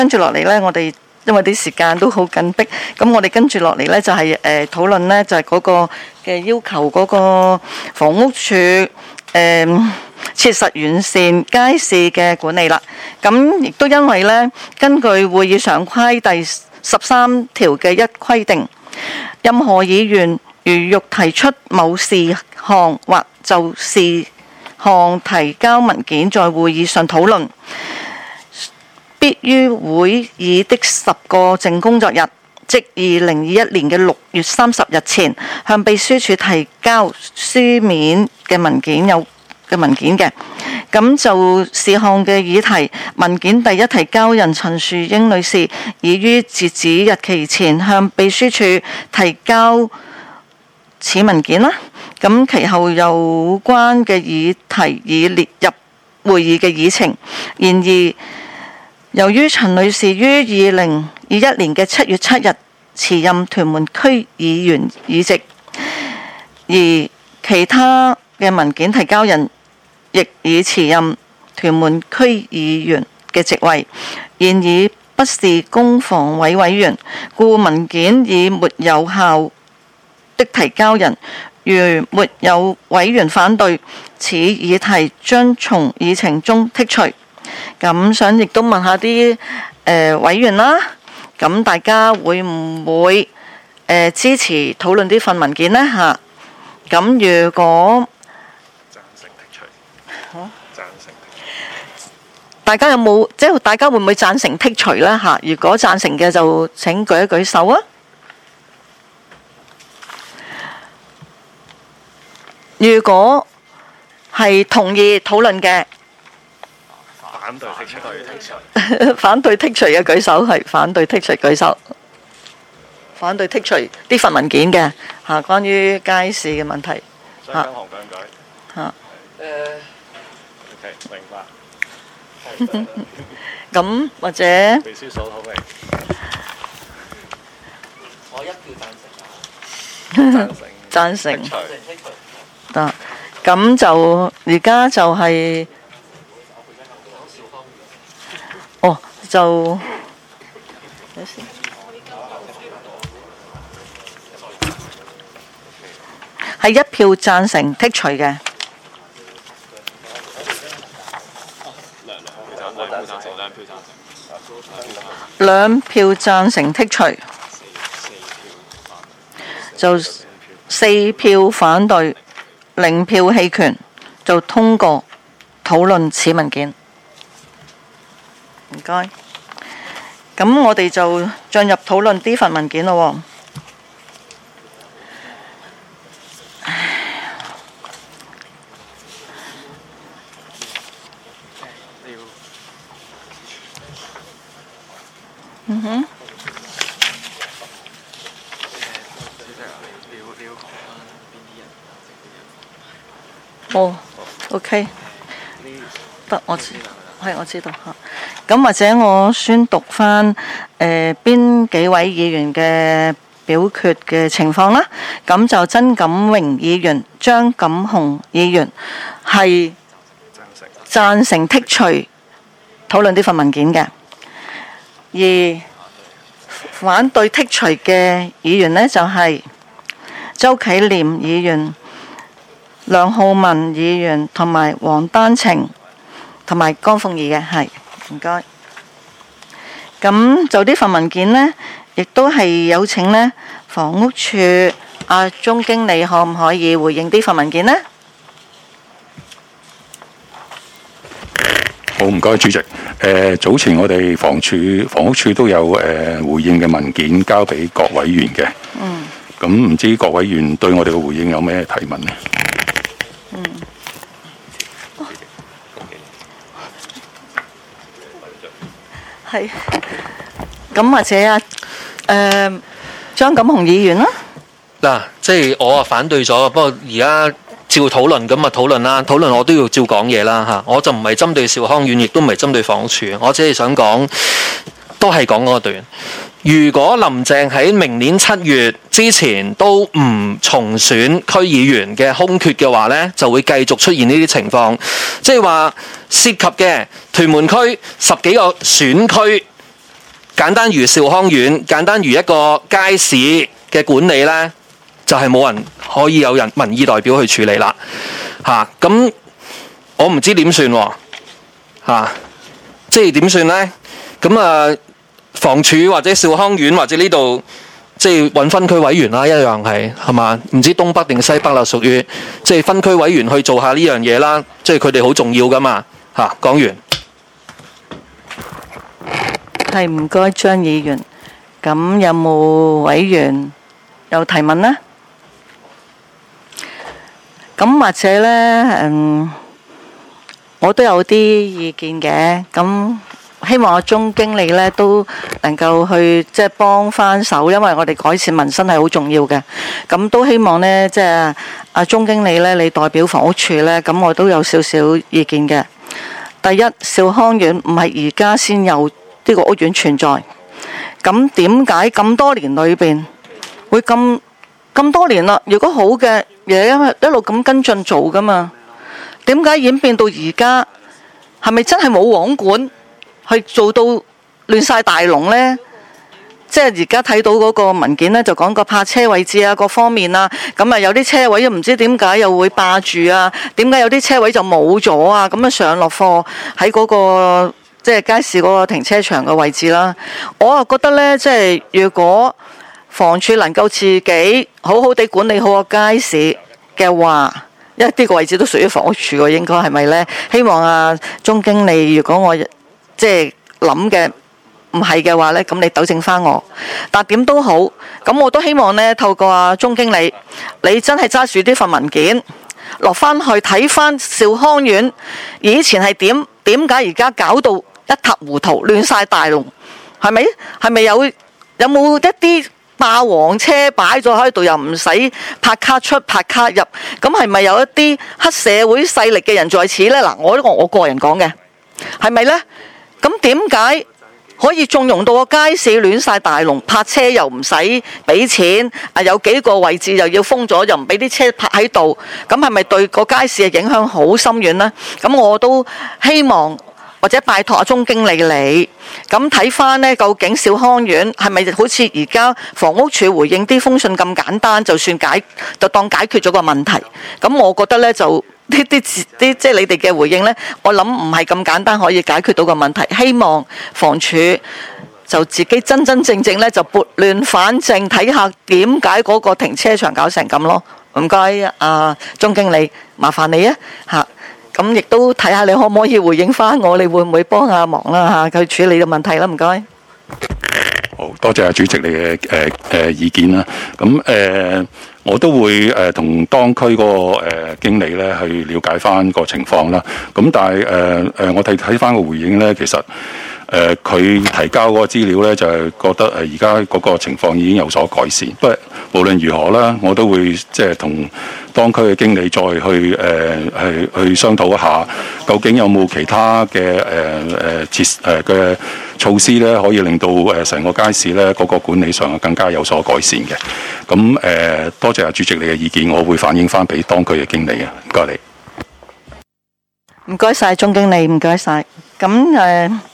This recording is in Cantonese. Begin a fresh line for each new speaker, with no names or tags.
跟住落嚟呢，我哋因為啲時間都好緊迫，咁我哋跟住落嚟呢，就係討論呢，就係嗰個嘅要求嗰個房屋署切實完善街市嘅管理啦。咁亦都因為呢，根據會議常規第13條嘅1規定，任何議員如欲提出某事項或就事項提交文件在會議上討論，必於會議的10個淨工作日，即2021年嘅6月30日前，向秘書處提交書面嘅文件嘅。咁就事項嘅議題，文件第一提交人陳樹英女士已於截止日期前向秘書處提交此文件啦。咁其後有關嘅議題已列入會議嘅議程。然而，由於陳女士於2021年嘅7月7日辭任屯門區議員議席，而其他嘅文件提交人亦已辭任屯門區議員嘅職位，現已不是公房委委員，故文件已沒有效的提交人，如沒有委員反對，此議題將從議程中剔除。咁想亦都問下啲委員啦，咁大家會唔會支持討論呢份文件呢？嚇，咁如果
贊成剔除，贊成剔除，
大家有冇大家會唔會贊成剔除呢？嚇，如果贊成嘅就請舉一舉手啊！如果係同意討論嘅，
反對剔除，
反對剔除嘅舉手，係反對剔除舉手，反對剔除呢份文件嘅嚇，關於街市嘅問題
想跟行講解
嚇。
OK，明白。
咁或者
秘書所討論，
我一票贊成啊！
贊成
剔除
得，咁就而家就係就係一票贊成剔除嘅，兩票贊成剔除，就4票反對，0票棄權，就通過討論此文件。唔該。咁我哋就進入討論呢份文件咯。OK， 得我知道嚇。咁或者我宣讀翻邊幾位議員嘅表決嘅情況啦。咁就曾錦榮議員、張錦雄議員係贊成剔除討論呢份文件嘅，而反對剔除嘅議員呢，就係周啟廉議員、梁浩文議員同埋黃丹晴同埋江鳳儀嘅，係唔該。咁就呢份文件呢，亦都係有請呢房屋署阿鐘經理可唔可以回應呢份文件呢？
好，唔該主席。早前我哋房屋署都有回應嘅文件交俾各委員嘅。咁唔知各委員對我哋嘅回應有咩提問呢？
係。咁或者張錦雄議員啦。
嗱，即係我啊反對咗，不過而家照討論咁啊討論啦，討論我都要照講嘢啦嚇，我就唔係針對兆康苑，亦都唔係針對房屋署，我只係想講，都係講嗰段。如果林鄭喺明年7月之前都唔重選區議員嘅空缺嘅話呢，就會繼續出現呢啲情況，即係話涉及嘅屯門區10幾個選區簡單如兆康苑，簡單如一個街市嘅管理呢，就係冇人可以有人民意代表去處理啦。咁我唔知點算喎，即係點算呢？咁啊，房署或者兆康苑或者呢度，即係揾分區委員啦，一樣係嘛？唔知東北定西北啦，屬於即係分區委員去做下呢樣嘢啦。即係佢哋好重要噶嘛。講完。
係，唔該張議員。咁有冇委員有提問呢？咁或者呢，我都有啲意見嘅。咁希望阿鐘經理呢都能夠去即係幫翻手，因為我哋改善民生係好重要嘅。咁都希望呢，即係阿鐘經理呢，你代表房屋處呢，咁我都有少少意見嘅。第一，兆康苑唔係而家先有呢個屋苑存在，咁點解咁多年裏邊會咁多年啦？如果好嘅嘢一路咁跟進做噶嘛，點解演變到而家係咪真係冇網管去做到亂晒大龍呢？即係而家睇到嗰個文件呢，就講個泊車位置啊，各方面啊，咁啊有啲車位都唔知點解又會霸住啊，點解有啲車位就冇咗啊？咁啊上落貨喺嗰個即係街市嗰個停車場嘅位置啦。我啊覺得呢，即係如果房署能夠自己好好地管理好個街市嘅話，因為呢個位置都屬於房屋署嘅，應該係咪呢？希望啊鐘經理，如果我即係諗嘅唔係嘅話呢，咁你糾正翻我。但點都好，咁我都希望呢，透過阿鐘經理，你真係揸住呢份文件落翻去睇翻兆康苑以前係點解而家搞到一塌糊塗亂晒大龍，係咪？係咪有冇一啲霸王車擺咗喺度，又唔使拍卡出拍卡入？咁係咪有一啲黑社會勢力嘅人在此呢？嗱，我個人講嘅係咪呢？咁點解可以縱容到個街市亂晒大龍，泊車又唔使俾錢，有幾個位置又要封咗，又唔俾啲車泊喺度，咁係咪對個街市嘅影響好深遠呢？咁我都希望或者拜託阿鐘經理你，咁睇翻呢，究竟兆康苑係咪好似而家房屋署回應啲封信咁簡單，就當解決咗個問題？咁我覺得呢，就即係你哋嘅回應呢，我諗唔係咁簡單可以解決到個問題。希望房署就自己真真正正呢，就撥亂反正，睇下點解嗰個停車場搞成咁咯。唔該，阿鐘經理，麻煩你啊嚇。咁亦都睇下你可唔可以回應翻我，你會唔會幫下忙啦嚇？去處理個問題啦，唔該。
好多謝阿主席你嘅意見啦。咁我都會同當區嗰個經理咧去了解翻個情況啦。咁但係我睇翻個回應咧，其實佢提交嗰個資料咧，就係覺得而家嗰個情況已經有所改善。不過無論如何啦，我都會即係同當區嘅經理再去商討一下，究竟有冇其他嘅嘅措施咧，可以令到成個街市咧嗰個管理上更加有所改善嘅。咁多謝阿主席你嘅意見，我會反映翻俾當區嘅經理嘅。唔該你。
唔該晒鐘經理，唔該晒。咁